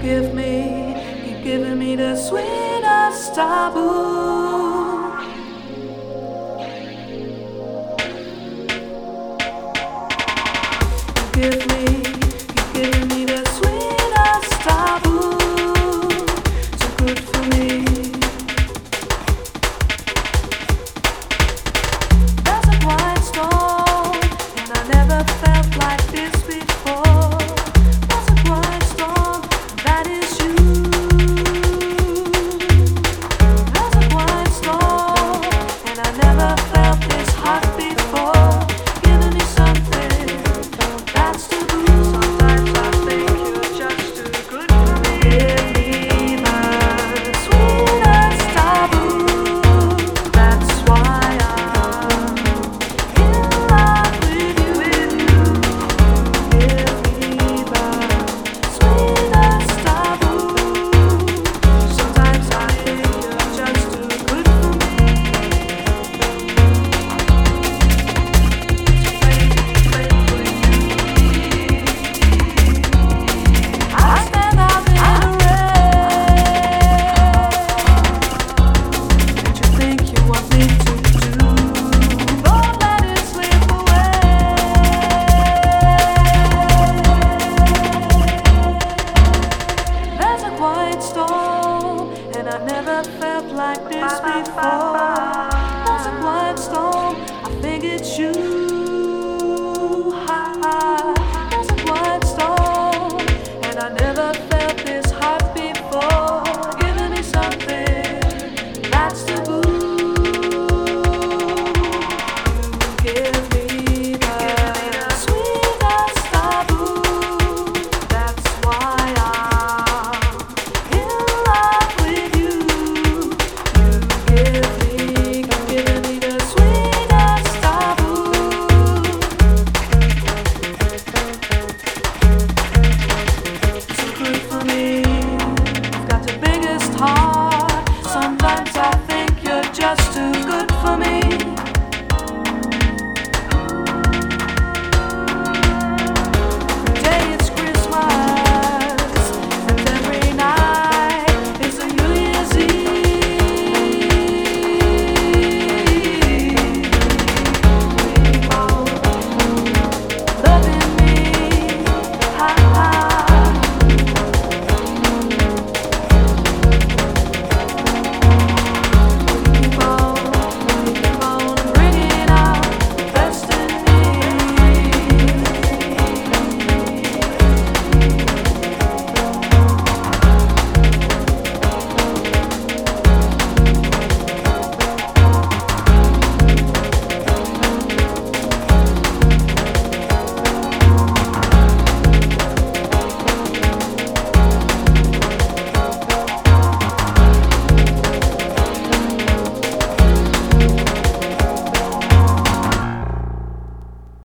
keep giving me the sweetest taboo. Keep giving me the sweetest taboo. So good for me. There's a quiet storm, and I never felt like this before. There's a quiet storm, that is you. There's a quiet storm, and I never felt this hot before. Giving me something that's taboo. Sometimes I think you're just too good for me. Give me the sweetest taboo. That's why I'm in love with you. Give me the sweetest taboo. Sometimes I think you're just too good for me. I stand out in the rain. Don't you think you want me to do? Don't let it slip away. There's a quiet storm, and I've never felt like this before.